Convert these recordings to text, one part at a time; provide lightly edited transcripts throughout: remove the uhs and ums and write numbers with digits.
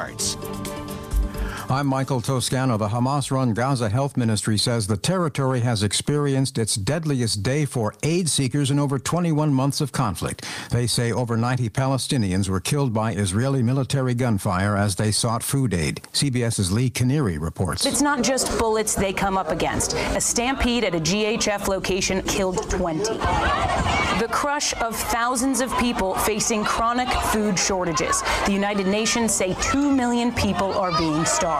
Parts. I'm Michael Toscano. The Hamas-run Gaza Health Ministry says the territory has experienced its deadliest day for aid seekers in over 21 months of conflict. They say over 90 Palestinians were killed by Israeli military gunfire as they sought food aid. CBS's Lee Canary reports. It's not just bullets they come up against. A stampede at a GHF location killed 20. The crush of thousands of people facing chronic food shortages. The United Nations say 2 million people are being starved.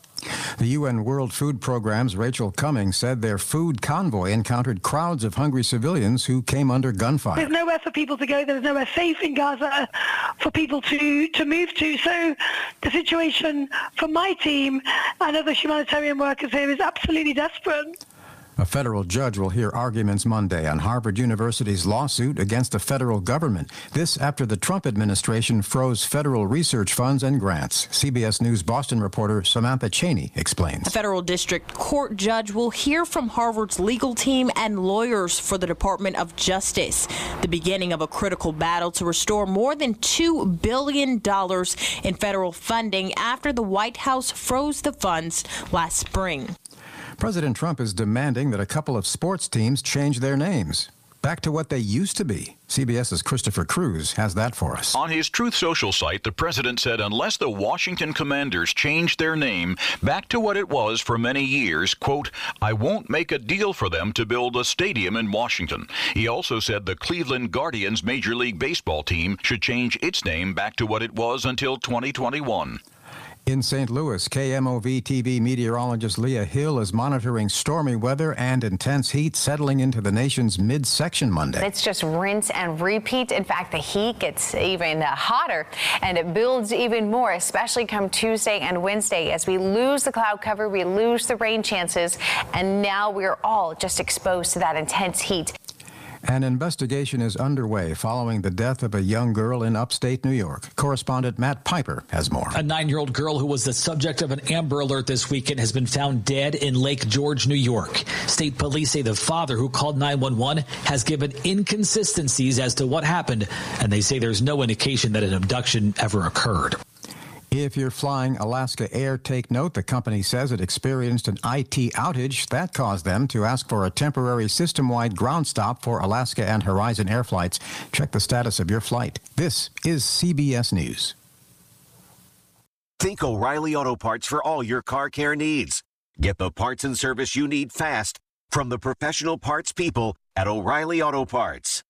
The UN World Food Programme's Rachel Cummings said their food convoy encountered crowds of hungry civilians who came under gunfire. There's nowhere for people to go. There's nowhere safe in Gaza for people to move to. So the situation for my team and other humanitarian workers here is absolutely desperate. A federal judge will hear arguments Monday on Harvard University's lawsuit against the federal government. This after the Trump administration froze federal research funds and grants. CBS News Boston reporter Samantha Cheney explains. A federal district court judge will hear from Harvard's legal team and lawyers for the Department of Justice. The beginning of a critical battle to restore more than $2 billion in federal funding after the White House froze the funds last spring. President Trump is demanding that a couple of sports teams change their names back to what they used to be. CBS's Christopher Cruz has that for us. On his Truth Social site, the president said unless the Washington Commanders change their name back to what it was for many years, quote, I won't make a deal for them to build a stadium in Washington. He also said the Cleveland Guardians Major League Baseball team should change its name back to what it was until 2021. In St. Louis, KMOV-TV meteorologist Leah Hill is monitoring stormy weather and intense heat settling into the nation's midsection Monday. It's just rinse and repeat. In fact, the heat gets even hotter and it builds even more, especially come Tuesday and Wednesday. As we lose the cloud cover, we lose the rain chances, and now we're all just exposed to that intense heat. An investigation is underway following the death of a young girl in upstate New York. Correspondent Matt Piper has more. A 9-year-old girl who was the subject of an Amber Alert this weekend has been found dead in Lake George, New York. State police say the father who called 911 has given inconsistencies as to what happened, and they say there's no indication that an abduction ever occurred. If you're flying Alaska Air, take note. The company says it experienced an IT outage that caused them to ask for a temporary system-wide ground stop for Alaska and Horizon Air flights. Check the status of your flight. This is CBS News. Think O'Reilly Auto Parts for all your car care needs. Get the parts and service you need fast from the professional parts people at O'Reilly Auto Parts.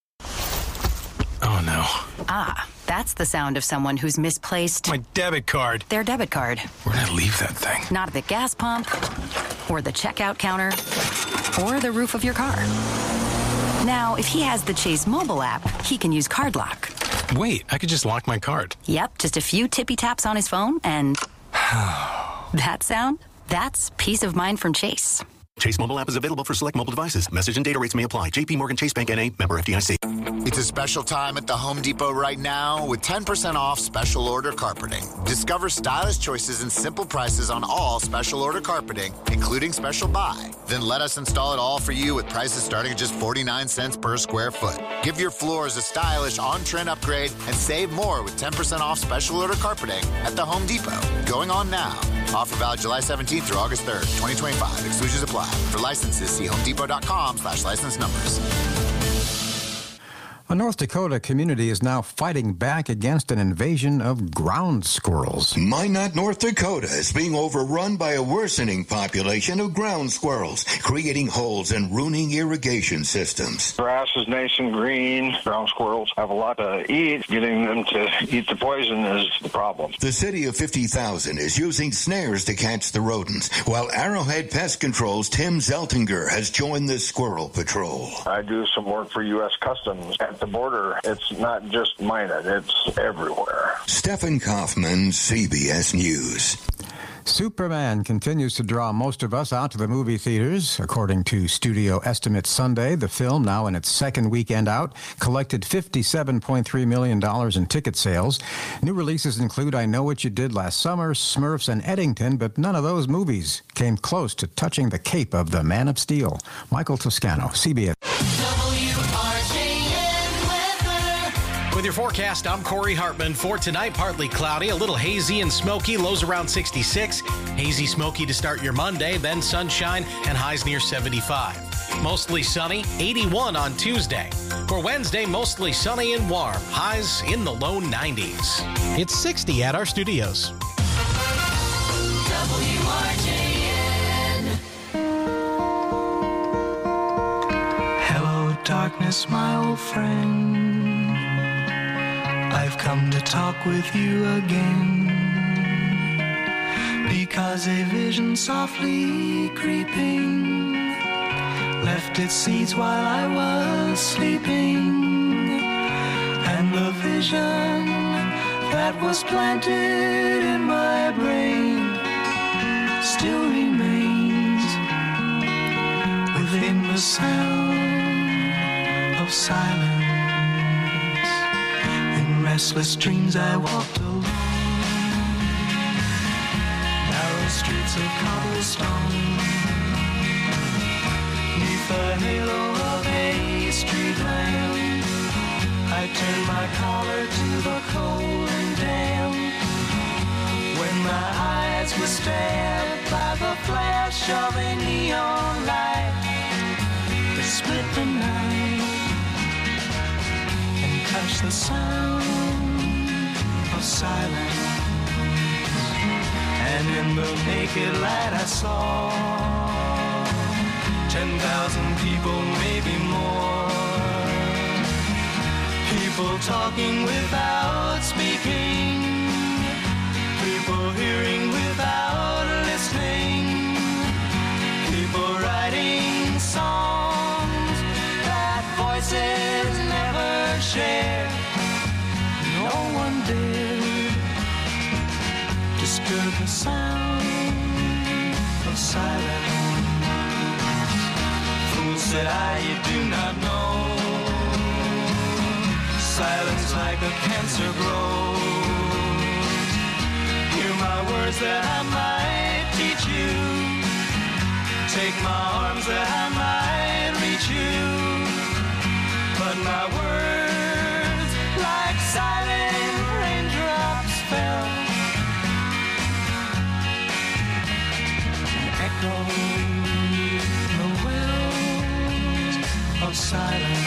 Oh, no. Ah, that's the sound of someone who's misplaced my debit card. Their debit card. Where'd I leave that thing? Not at the gas pump, or the checkout counter, or the roof of your car. Now, if he has the Chase mobile app, he can use Card Lock. Wait, I could just lock my card. Yep, just a few tippy taps on his phone, and that sound? That's peace of mind from Chase. Chase mobile app is available for select mobile devices. Message and data rates may apply. JP Morgan Chase Bank N.A. member FDIC. It's a special time at the Home Depot right now with 10% off special order carpeting. Discover stylish choices and simple prices on all special order carpeting, including special buy. Then let us install it all for you with prices starting at just 49 cents per square foot. Give your floors a stylish on-trend upgrade and save more with 10% off special order carpeting at the Home Depot. Going on now. Offer valid July 17th through August 3rd, 2025. Exclusions apply. For licenses, see homedepot.com/license numbers. A North Dakota community is now fighting back against an invasion of ground squirrels. Minot, North Dakota is being overrun by a worsening population of ground squirrels, creating holes and ruining irrigation systems. Grass is nice and green. Ground squirrels have a lot to eat. Getting them to eat the poison is the problem. The city of 50,000 is using snares to catch the rodents, while Arrowhead Pest Control's Tim Zeltinger has joined the squirrel patrol. I do some work for U.S. Customs. At the border, it's not just Minot, it's everywhere. Stephen Kaufman, CBS News. Superman continues to draw most of us out to the movie theaters. According to studio estimates Sunday, the film, now in its second weekend out, collected $57.3 million in ticket sales. New releases include I Know What You Did Last Summer, Smurfs, and Eddington, but none of those movies came close to touching the cape of the Man of Steel. Michael Toscano, CBS. With your forecast, I'm Corey Hartman. For tonight, partly cloudy, a little hazy and smoky, lows around 66. Hazy, smoky to start your Monday, then sunshine and highs near 75. Mostly sunny, 81 on Tuesday. For Wednesday, mostly sunny and warm, highs in the low 90s. It's 60 at our studios. WRJN. Hello, darkness, my old friend. I've come to talk with you again, because a vision softly creeping left its seeds while I was sleeping, and the vision that was planted in my brain still remains within the sound of silence. In restless dreams I walked alone, narrow streets of cobblestone, neath the halo of a street lamp. I turned my collar to the cold and damp, when my eyes were stabbed by the flash of a neon light that split the night and touched the sound of silence. And in the naked light I saw 10,000 people, maybe more. People talking without speaking, people hearing without listening, people writing songs that voices never share. No one dared disturb the sound of silence. Fool, said I, you do not know, silence like a cancer grows. Hear my words that I might teach you, take my arms that I might reach you, but my words like silent raindrops fell and echoed the wells of silence.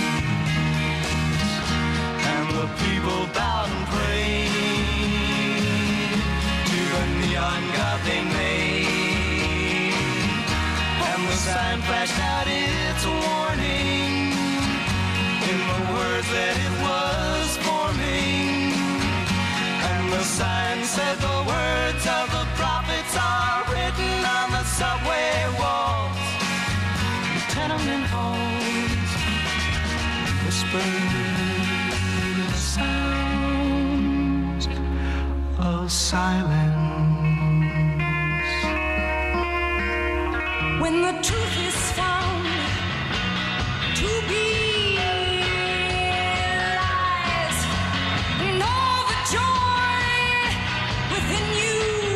The people bowed and prayed to the neon god they made, and the sign flashed out its warning in the words that it was forming. And the sign said the words of the prophets are written on the subway walls, the tenement halls, whispered sounds of silence. When the truth is found to be lies, and all the joy within you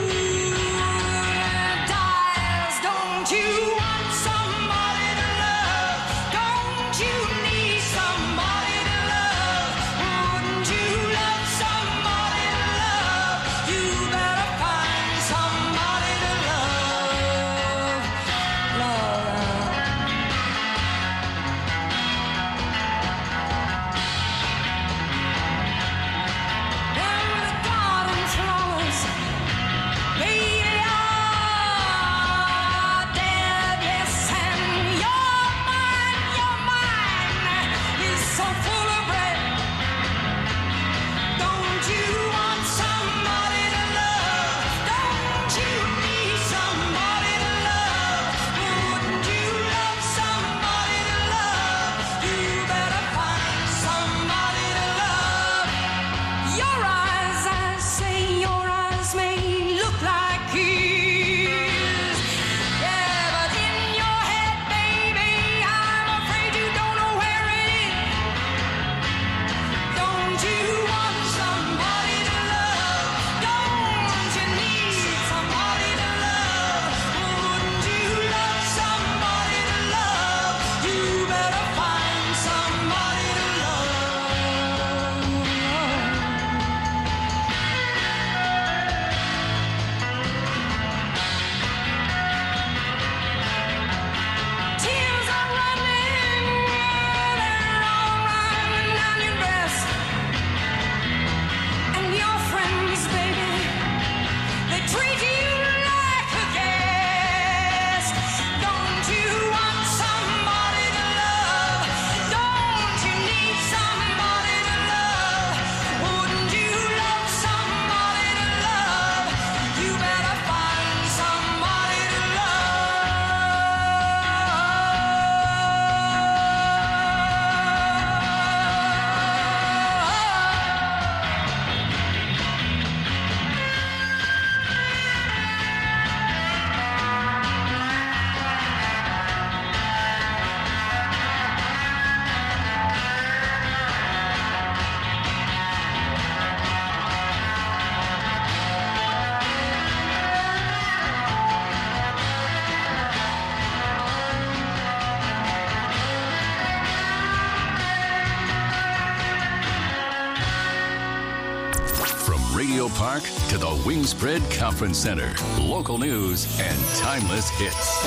dies. Don't you want somebody to love? Don't you need somebody to love? Wouldn't you love somebody to love? You better find somebody to love. Love. Park to the Wingspread Conference Center. Local news and timeless hits.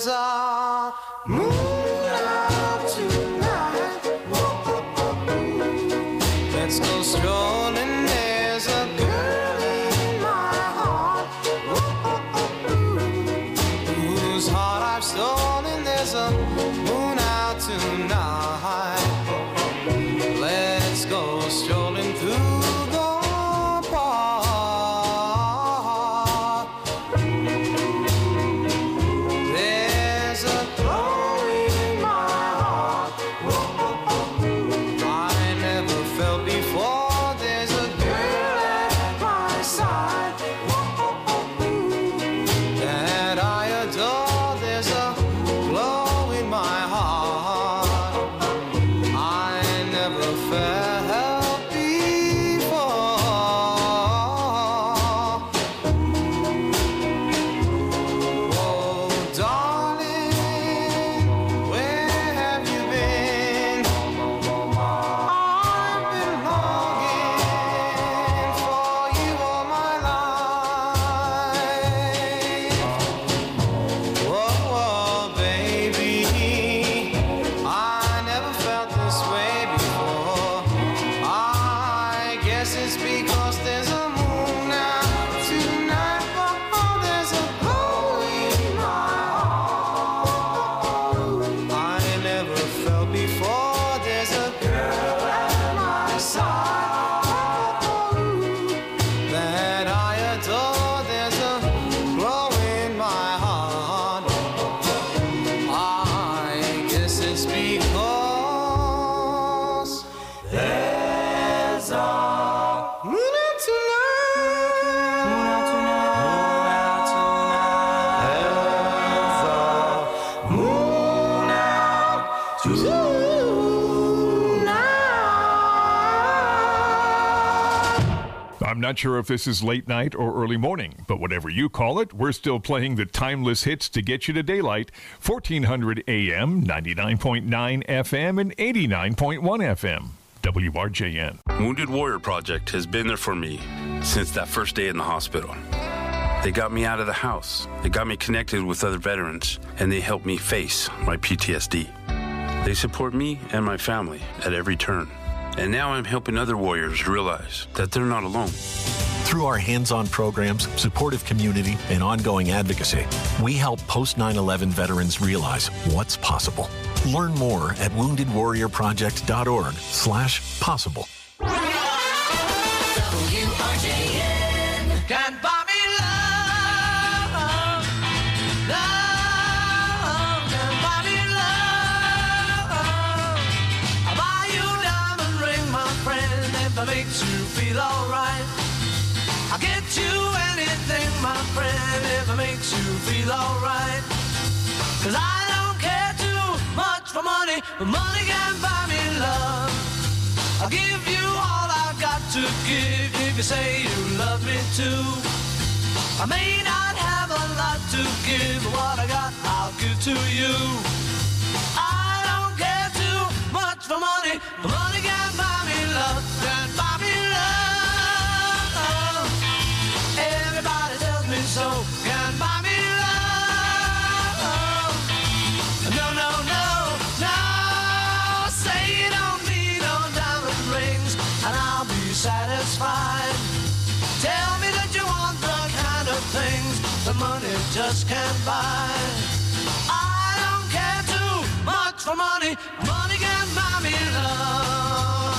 There's a moon out tonight. Let's go strolling. There's a girl in my heart whose heart I've stolen. There's a moon out tonight. Let's go strolling through the park. There's a glow in my heart I never felt before. There's a girl at my side that I adore. There's a glow in my heart I never felt before. Oh, darling, where have you been? I've been longing for you all my life. Whoa, whoa, baby, I never felt this way before. I guess it's because there's a moon out tonight. Oh, there's a glow in my heart I never felt before. There's a girl at my side that I adore. There's a glow in my heart. I guess it's because there's a moon out tonight. Moon out tonight. There's a moon out tonight. I'm not sure if this is late night or early morning, but whatever you call it, we're still playing the timeless hits to get you to daylight. 1400 AM, 99.9 FM, and 89.1 FM. WRJN. Wounded Warrior Project has been there for me since that first day in the hospital. They got me out of the house. They got me connected with other veterans, and they helped me face my PTSD. They support me and my family at every turn. And now I'm helping other warriors realize that they're not alone. Through our hands-on programs, supportive community, and ongoing advocacy, we help post 9/11 veterans realize what's possible. Learn more at woundedwarriorproject.org/possible. WRJN. Can't buy me love. Love. Can't buy me love. I'll buy you a diamond ring, my friend, if it makes you feel alright. I'll get you anything, my friend, if it makes you feel alright. 'Cause I don't care too much for money, but money can't buy me love. I'll give you all I've got to give if you say you love me too. I may not have a lot to give, but what I got I'll give to you. I don't care too much for money, but money can't buy me love. Can't buy me love. Everybody tells me so. Can't buy me love. No, no, no, no. Say you don't need no diamond rings, and I'll be satisfied. Tell me that you want the kind of things the money just can't buy. I don't care too much for money. Money can't buy me love.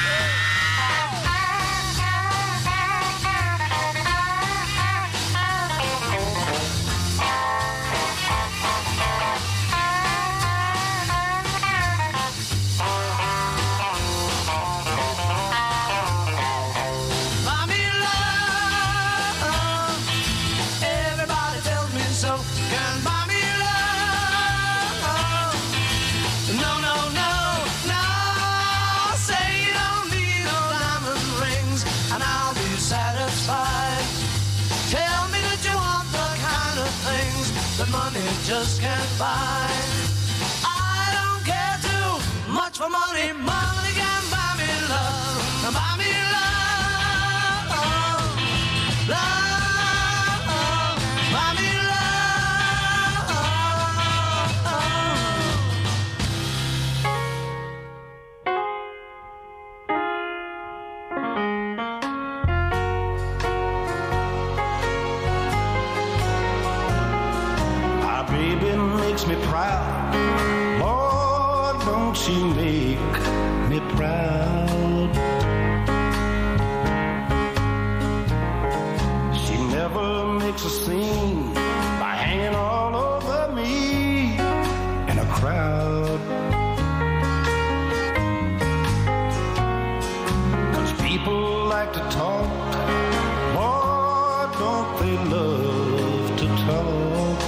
Buy me love. Everybody tells me so. Can't buy me love. No, no, no, no. Say you don't need no diamond rings, and I'll be satisfied. Tell me that you want the kind of things that money just can't buy. I don't care too much for money. Money can buy me love. Buy me love. Love. Buy me love. me proud. Lord, don't she make me proud. She never makes a scene by hanging all over me in a crowd. 'Cause people like to talk, Lord, don't they love to talk.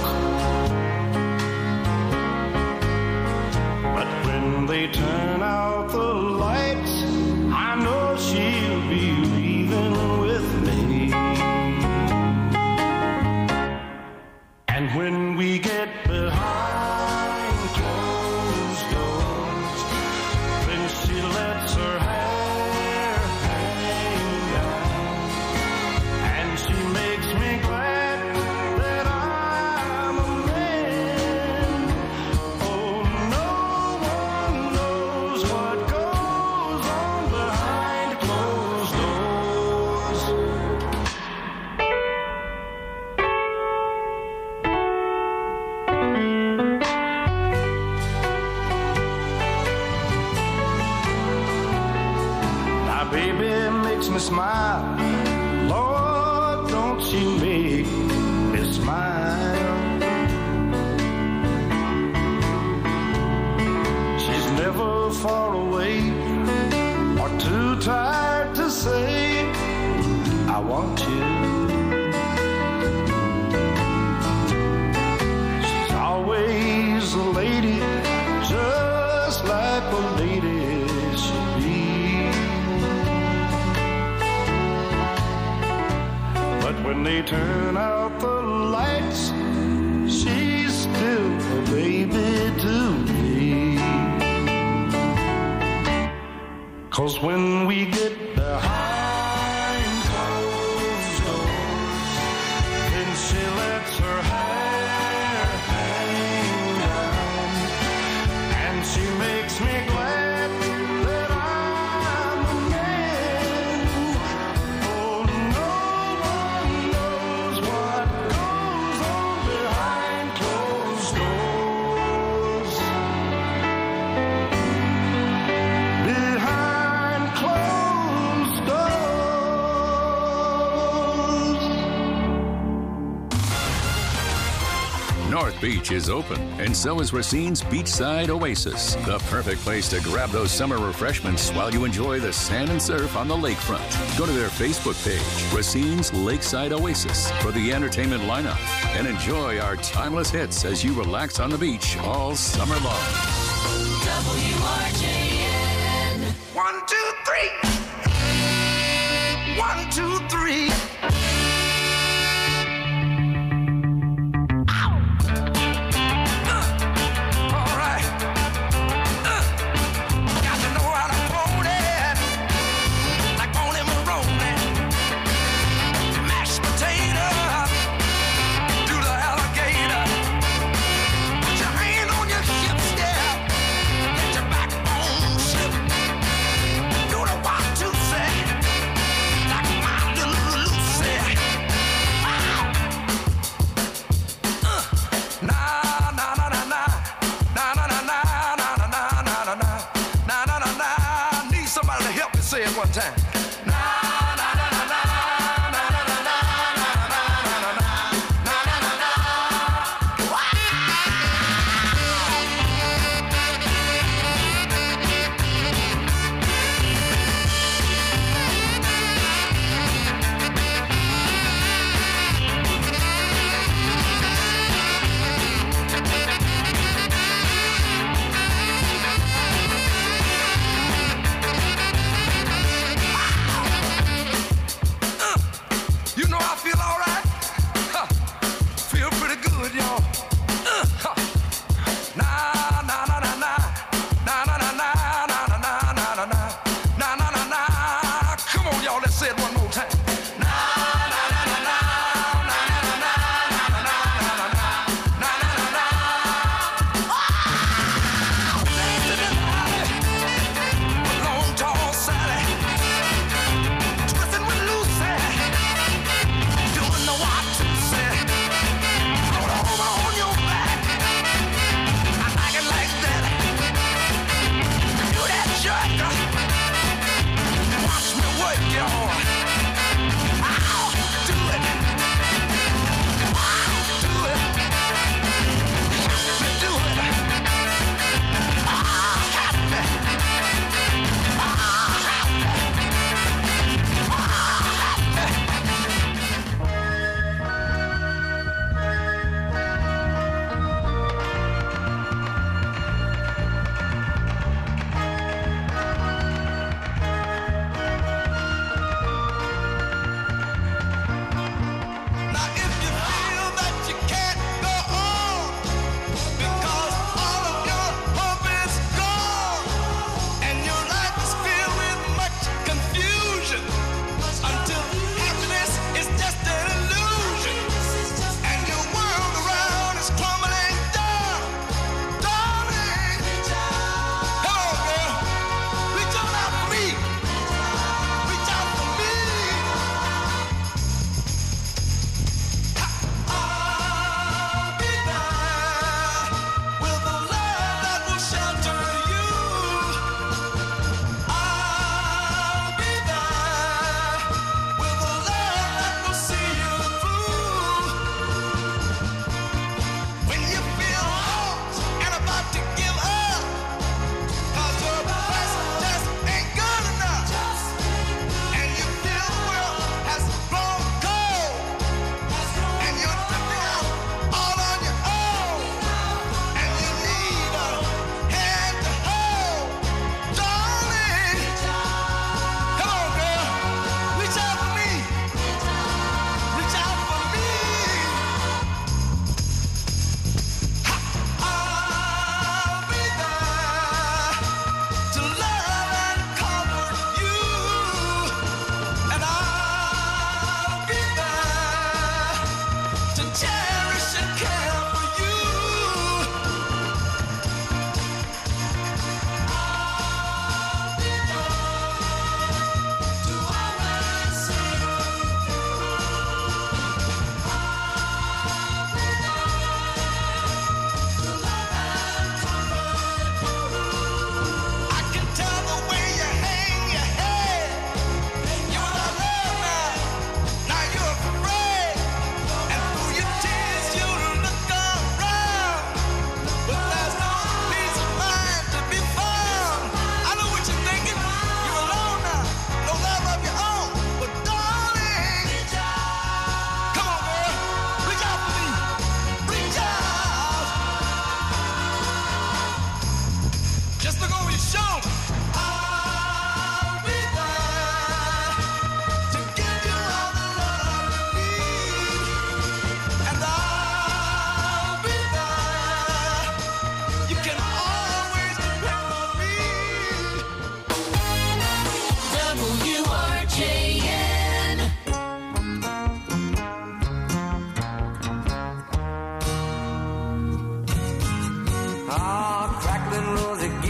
But when they turn out the lights, I know she'll be leaving with me. And when we get behind closed doors, when she lets her hair hang down, and she makes me glad that I'm a man. Oh, no one knows what goes on behind closed doors. My baby makes me smile. Lord, don't she make me smile. She's never far away or too tired to say, I want you. She's always a lady, just like a lady should be. But when they turn out the lights, she's still a baby to me. 'Cause when we get behind closed doors, then she lets her hair hang down, and she makes me glad that I'm a man. Oh, no one knows what goes on behind closed doors. Behind closed doors. North Beach is open, and so is Racine's Beachside Oasis, the perfect place to grab those summer refreshments while you enjoy the sand and surf on the lakefront. Go to their Facebook page, Racine's Lakeside Oasis, for the entertainment lineup, and enjoy our timeless hits as you relax on the beach all summer long. WRJN. 1, 2, 3. 1, 2, 3. All right. Got to know how to hold it, like Bonnie Maroney. Mashed potato, do the alligator. Put your hand on your hips, yeah. Let your backbone slip. Do the 1, 2, say, like my little Lucy. Na na na na na, na na na na na na na na na na na na na na. Need somebody to help me say it one time. Na na na na na, na na na na, na na na na na, na na na na.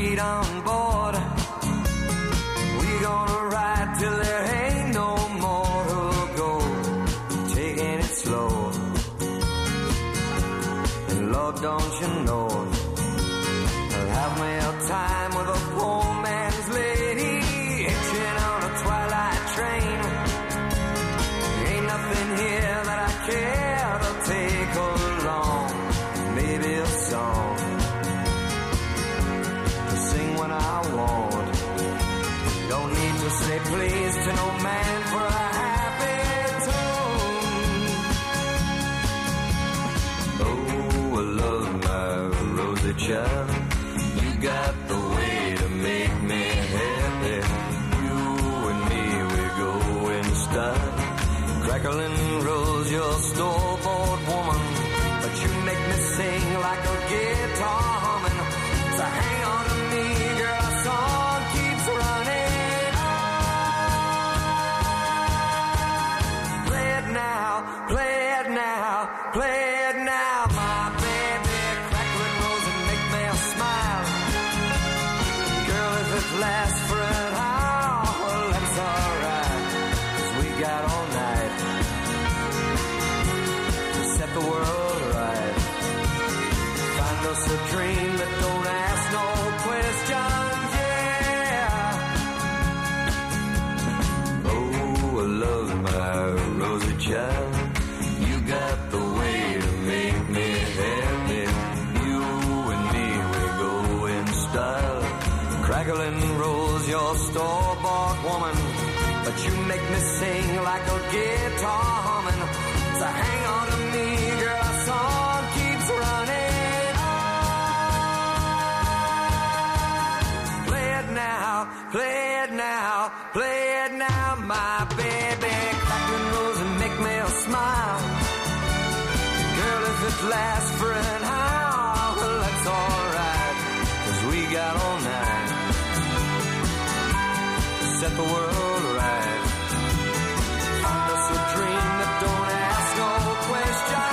feet on board. We gonna ride till there ain't no more to go. Taking it slow. And Lord, don't you know, I'll have me a time with a poor man's lady, hitching on a twilight train. Ain't nothing here that I care to take along. Maybe a song to sing when I want. Don't need to say please to no man for a happy tune. Oh, I love my rosy child. You got the way to make me happy. You and me, we go in style. Crackling rolls, your store-bought woman, but you make me sing like a guitar humming. So hang on to me, girl, our song keeps running on. Play it now, play it now, play it now, my baby. Crackling rolls and make me smile. Girl, if it lasts for an hour, well, that's alright, 'cause we got all night to set the world right. Find us a dream that don't ask no questions, yeah. Oh, I love my rosy child. You got the way to make me happy. You and me, we go in style. Crackling rolls, your store-bought woman, but you make me sing like a guitar humming. So hang on to me, girl, our song keeps running on. Play it now, play it now, play it now, my baby. Crackling rolls and make me smile. Girl, if it lasts for an hour, well, that's alright, 'cause we got all night to set the world right. Find us a dream that don't ask no question.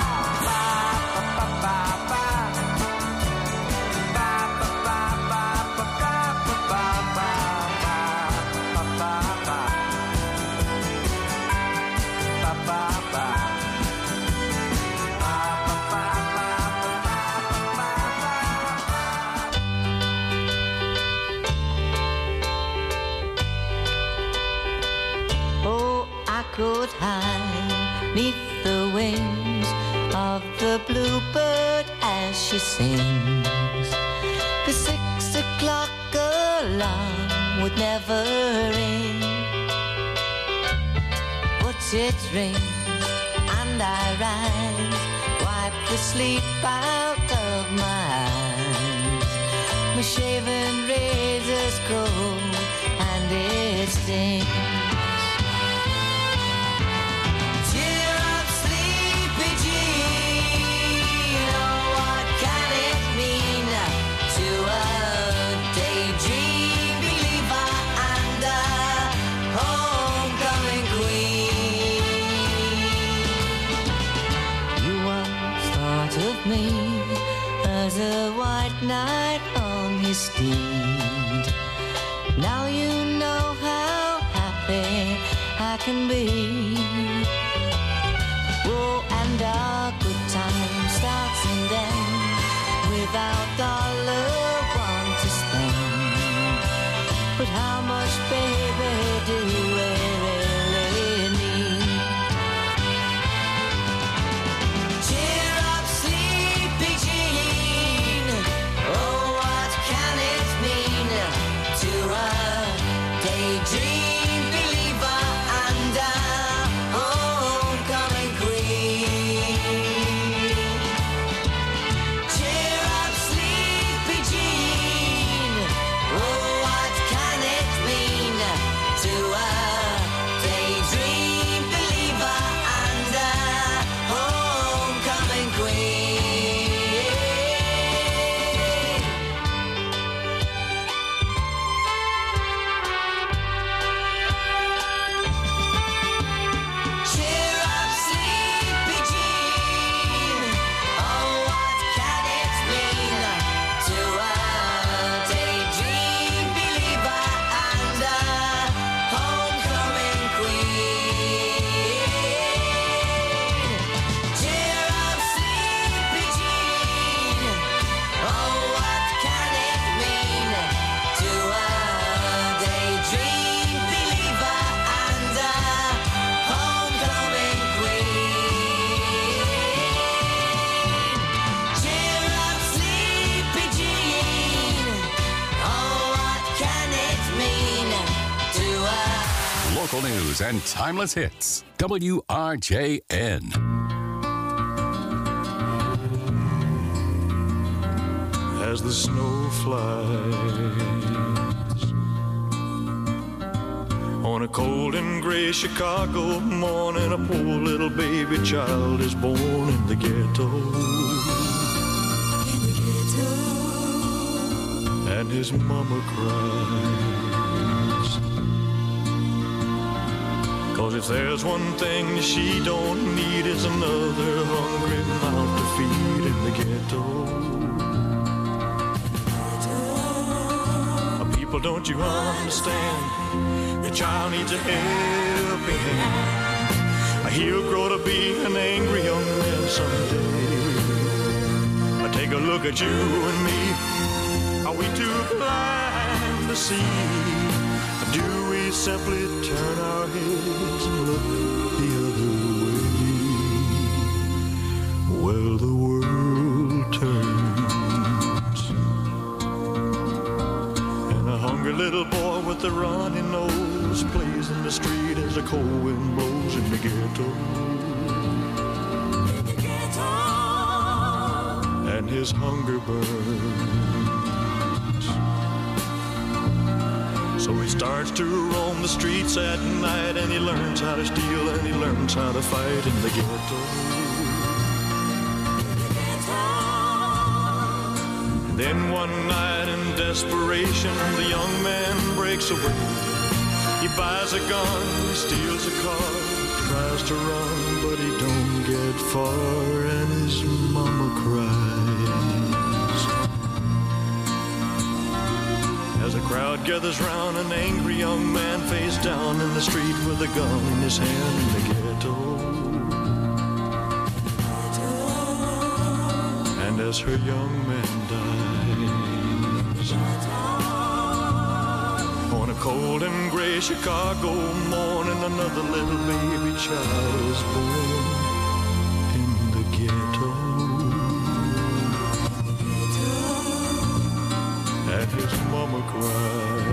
Oh, I could hide neath the wings of the bluebird as she sings. The 6 o'clock alarm would never ring, but it rings and I rise, wipe the sleep out of my eyes. My shaven razor's cold and it stings. Cheer up, sleepy Jean. Oh, what can it mean to a daydream believer and a homecoming queen? You once thought of me as a white knight on his steed. Now you know how happy I can be. Oh, and our good time starts and ends without $1 to spend. But how much, baby, do we really need? Cheer up, sleepy Jean. Oh, what can it mean to a daydream believer and a homecoming queen? Cheer up, sleepy Jean. Oh, what can it mean local news and timeless hits. WRJN. As the snow flies on a cold and gray Chicago morning, a poor little baby child is born in the ghetto. And his mama cries, 'cause if there's one thing she don't need, is another hungry mouth to feed in the ghetto. People, don't you understand? The child needs a helping hand. He'll grow to be an angry young man someday. Take a look at you and me. Are we too blind to see? Do we simply turn our heads and look the other way? Well, the world turns, and a hungry little boy with a runny nose plays in the street as the cold wind blows in the ghetto. And his hunger burns, so he starts to roam the streets at night, and he learns how to steal and he learns how to fight in the ghetto. And then one night in desperation, the young man breaks away. He buys a gun, he steals a car, tries to run, but he don't get far, and his mama cries. As a crowd gathers round, an angry young man face down in the street with a gun in his hand in the ghetto. And as her young man dies, on a cold and gray Chicago morning, another little baby child is born in the ghetto. And his mama cried.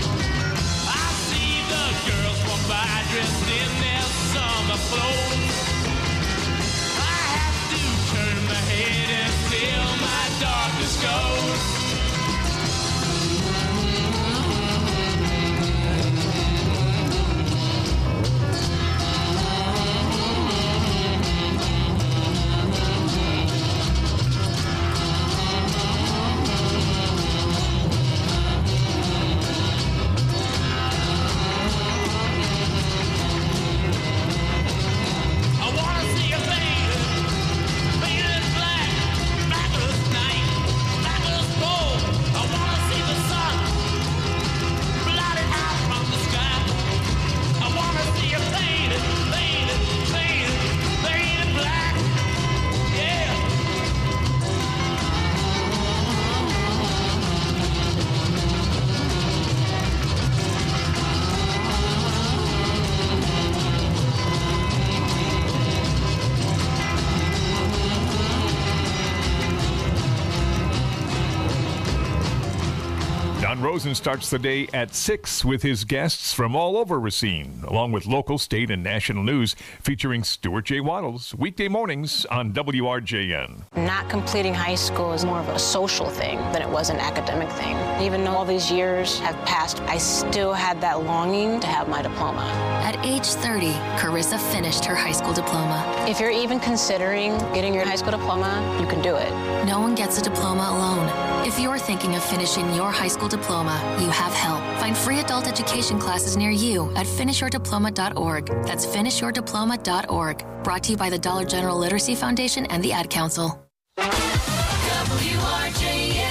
Dressed in their summer clothes. Rosen starts the day at 6 with his guests from all over Racine, along with local, state, and national news featuring Stuart J. Waddles, weekday mornings on WRJN. Not completing high school is more of a social thing than it was an academic thing. Even though all these years have passed, I still had that longing to have my diploma. At age 30, Carissa finished her high school diploma. If you're even considering getting your high school diploma, you can do it. No one gets a diploma alone. If you're thinking of finishing your high school diploma, you have help. Find free adult education classes near you at finishyourdiploma.org. That's finishyourdiploma.org. Brought to you by the Dollar General Literacy Foundation and the Ad Council. WRJN.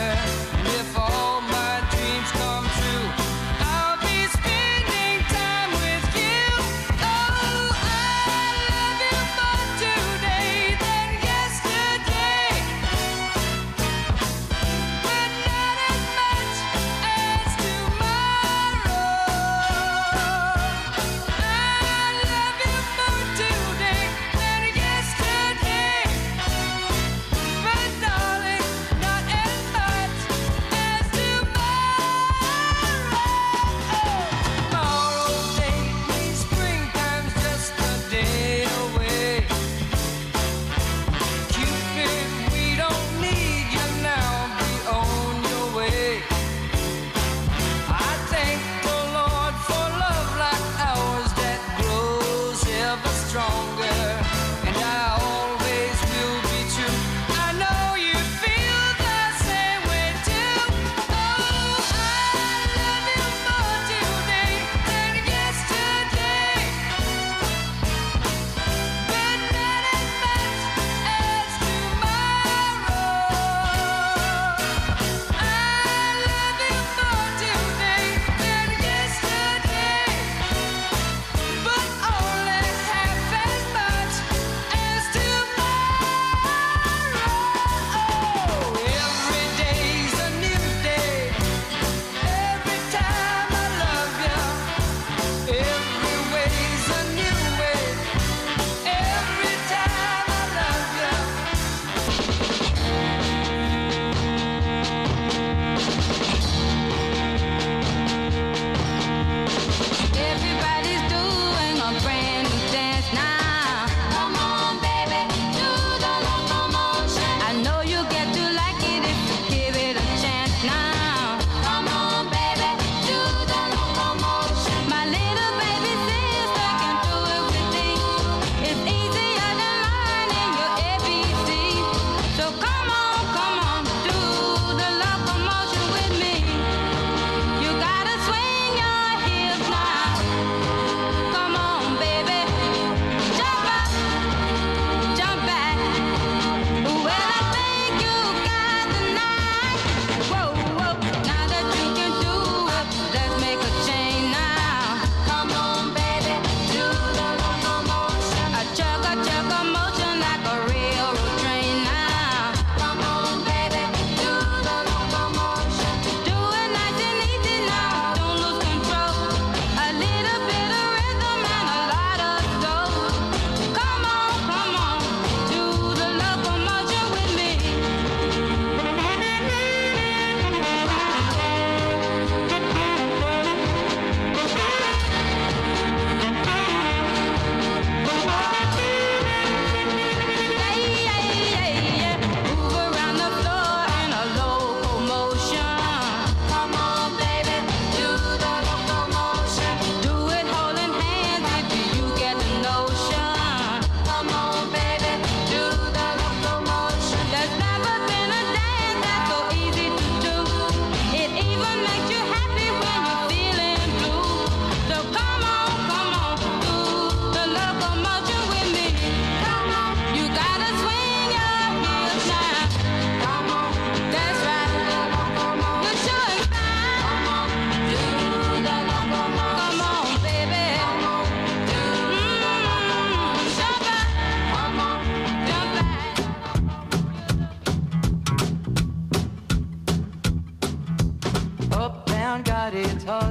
If all my dreams come true, I'll be spending time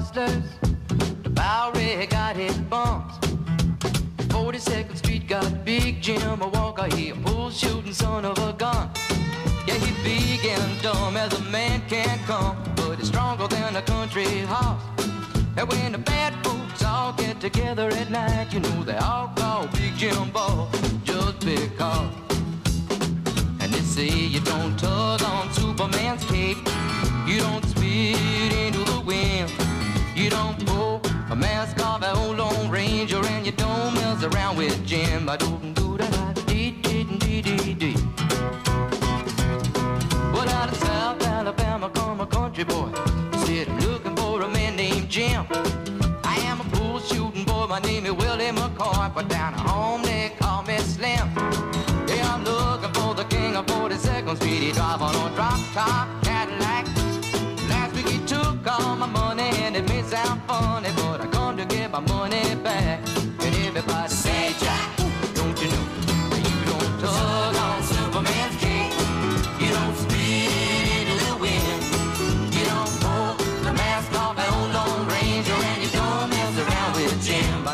hustlers. The Bowery got his bumps. 42nd Street got Big Jim, a Walker, he a bull shooting son of a gun. Yeah, he big and dumb as a man can come, but he's stronger than a country horse. And when the bad folks all get together at night, you know they all call Big Jim Ball just because. And they say you don't tug on Superman's cape, you don't spit into the wind, you don't pull a mask off an old Lone Ranger, and you don't mess around with Jim. I don't do that. Dee. Well, out of South Alabama come a country boy. Said I'm looking for a man named Jim. I am a bull shooting boy. My name is Willie McCoy, but down at home they call me Slim. Yeah, I'm looking for the king of 42nd Street. He drive on a drop top Cadillac. Last week he took all my money, and it may sound funny, but I come to get my money back. And everybody say, Jack, don't you know you don't tug on Superman's cape, you don't spit into the wind, you don't pull the mask off an old Lone Ranger, and you don't mess around with Jim.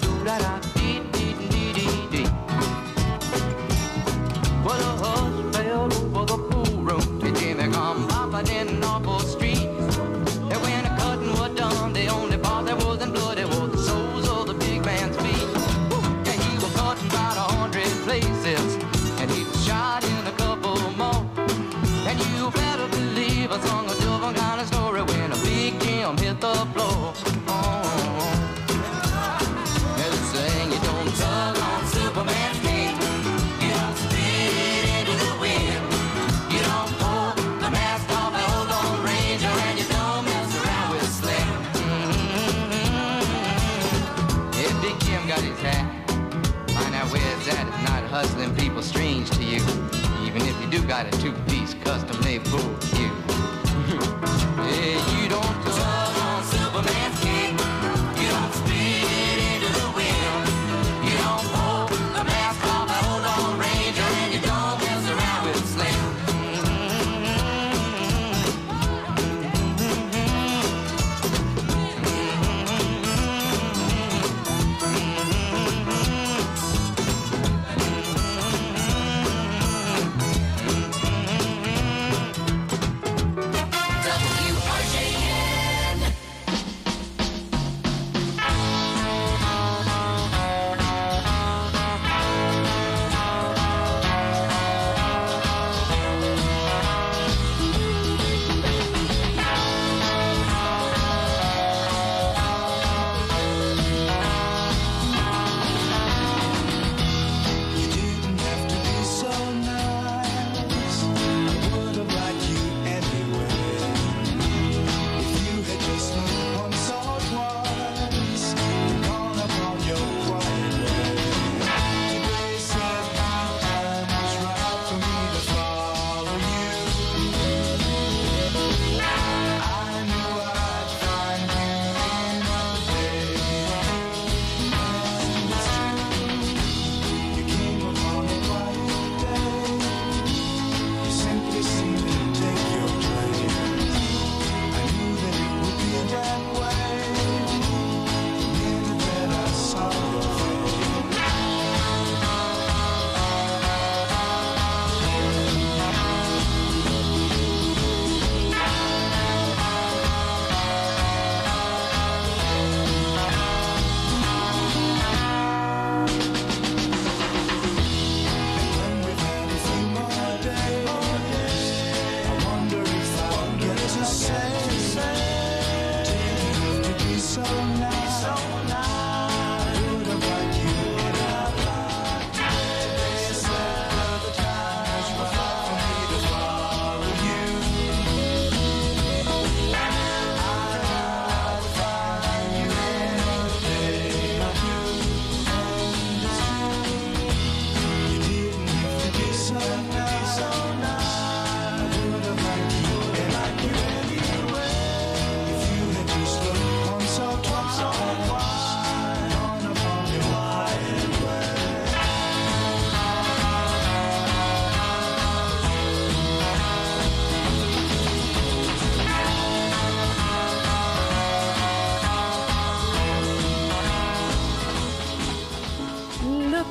Well, the hush fell over the pool room, and Jimmy come popping in an awful street. And when the cutting was done, the only part that wasn't bloody was the soles of the big man's feet. Yeah, he was cutting about 100 places, and he was shot in a couple more. And you better believe I sung a different kind of story when a Big Jim hit the floor. And they saying you don't tug on Superman's cape, you don't spit into the wind, you don't pull the mask off an old Lone Ranger, and you don't mess around with Slim. Yeah, Big Jim got his hat. Find out where it's at. It's not hustling people strange to you, even if you do got a two-piece custom-made bull cue. Yeah, you don't tug on Superman's cape, you don't spit into the wind, you don't pull the mask off an old Lone Ranger, and you don't mess around with Slim. WRJN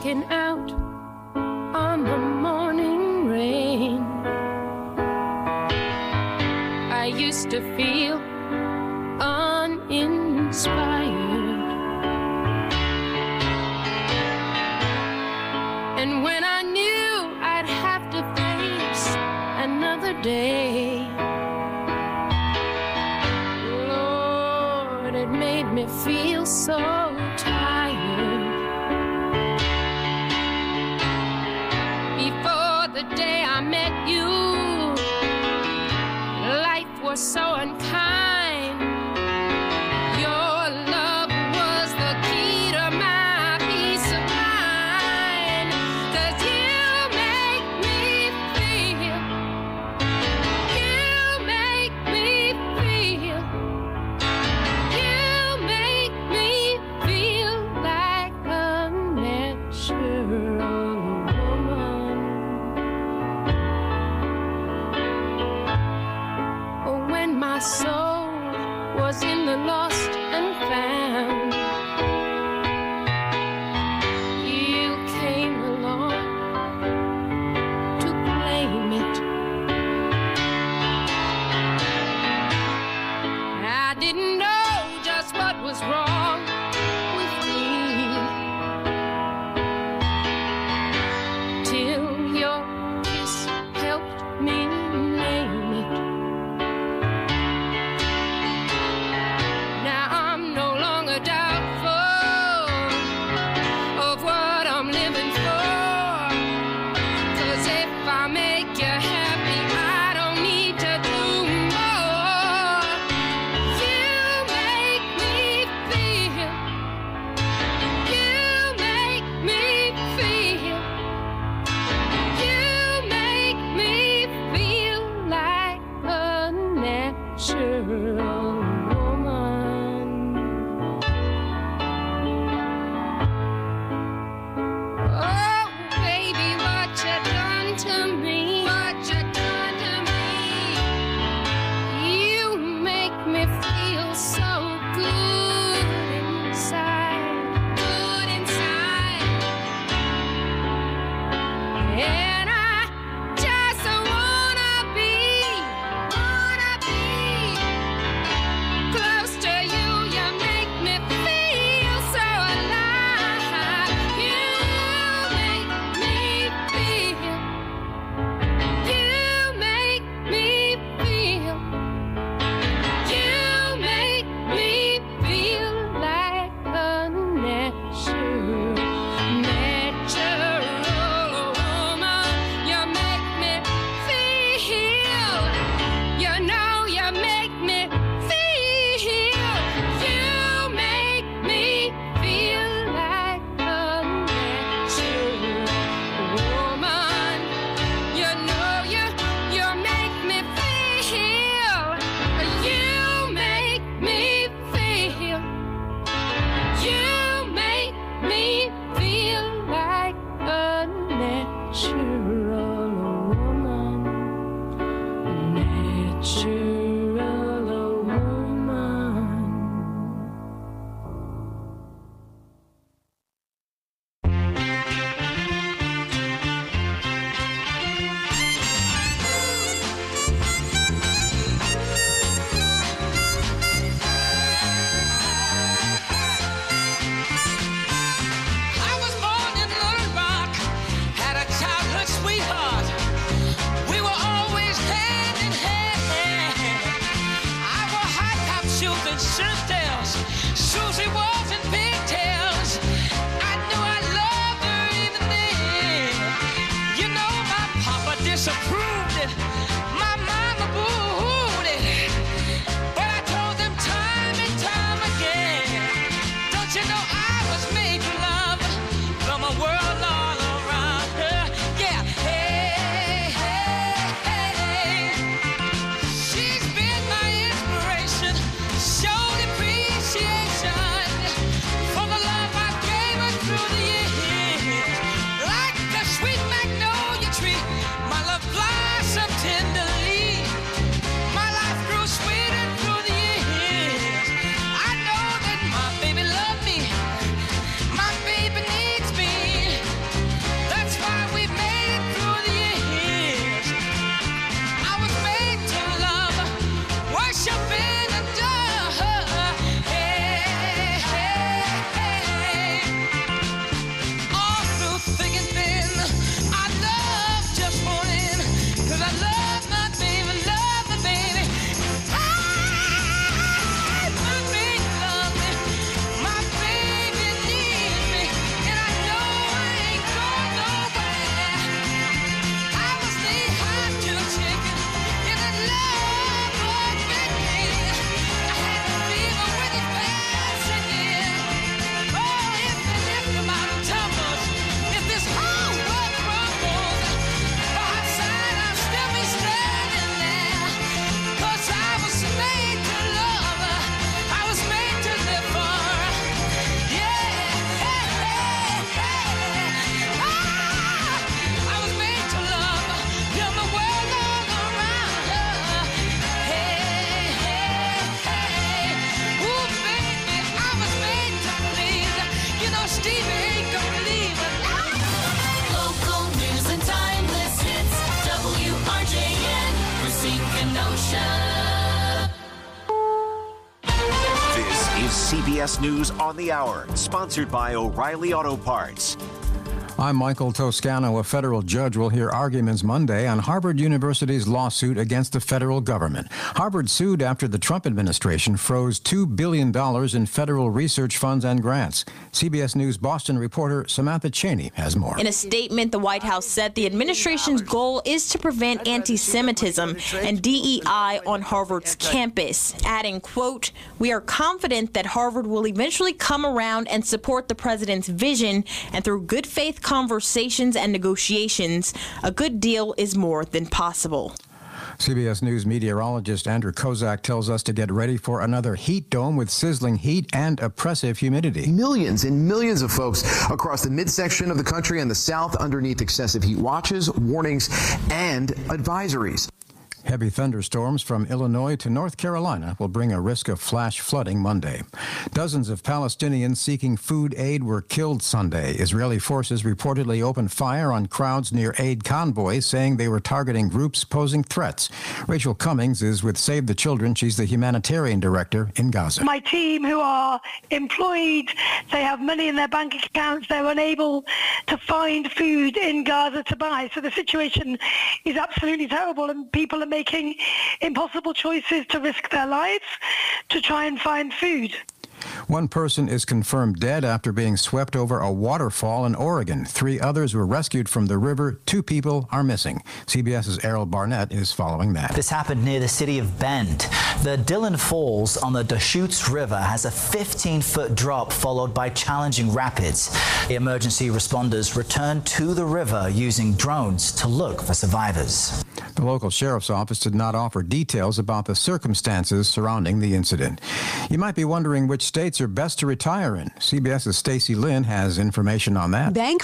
walking out on the morning rain. I used to feel uninspired, and when I knew I'd have to face another day, Lord, it made me feel so tired. Before the day I met you, life was so unkind. Your love was the key to my peace of mind. 'Cause you make me feel, you make me feel, you make me feel like a natural woman. When my soul Stevie ain't gonna leave us. Local news and timeless hits. WRJN, Racine, Kenosha. This is CBS News on the Hour, sponsored by O'Reilly Auto Parts. I'm Michael Toscano. A federal judge will hear arguments Monday on Harvard University's lawsuit against the federal government. Harvard sued after the Trump administration froze $2 billion in federal research funds and grants. CBS News Boston reporter Samantha Cheney has more. In a statement, the White House said the administration's goal is to prevent anti-Semitism and DEI on Harvard's campus, adding, quote, "We are confident that Harvard will eventually come around and support the president's vision, and through good faith conversations and negotiations, a good deal is more than possible." CBS News meteorologist Andrew Kozak tells us to get ready for another heat dome with sizzling heat and oppressive humidity. Millions and millions of folks across the midsection of the country and the south underneath excessive heat watches, warnings, and advisories. Heavy thunderstorms from Illinois to North Carolina will bring a risk of flash flooding Monday. Dozens of Palestinians seeking food aid were killed Sunday. Israeli forces reportedly opened fire on crowds near aid convoys, saying they were targeting groups posing threats. Rachel Cummings is with Save the Children. She's the humanitarian director in Gaza. My team, who are employed, they have money in their bank accounts. They're unable to find food in Gaza to buy. So the situation is absolutely terrible, and people are making impossible choices to risk their lives to try and find food. One person is confirmed dead after being swept over a waterfall in Oregon. 3 others were rescued from the river. 2 people are missing. CBS's Errol Barnett is following that. This happened near the city of Bend. The Dillon Falls on the Deschutes River has a 15-foot drop followed by challenging rapids. The emergency responders returned to the river using drones to look for survivors. The local sheriff's office did not offer details about the circumstances surrounding the incident. You might be wondering which states are best to retire in. CBS's Stacey Lynn has information on that. Bank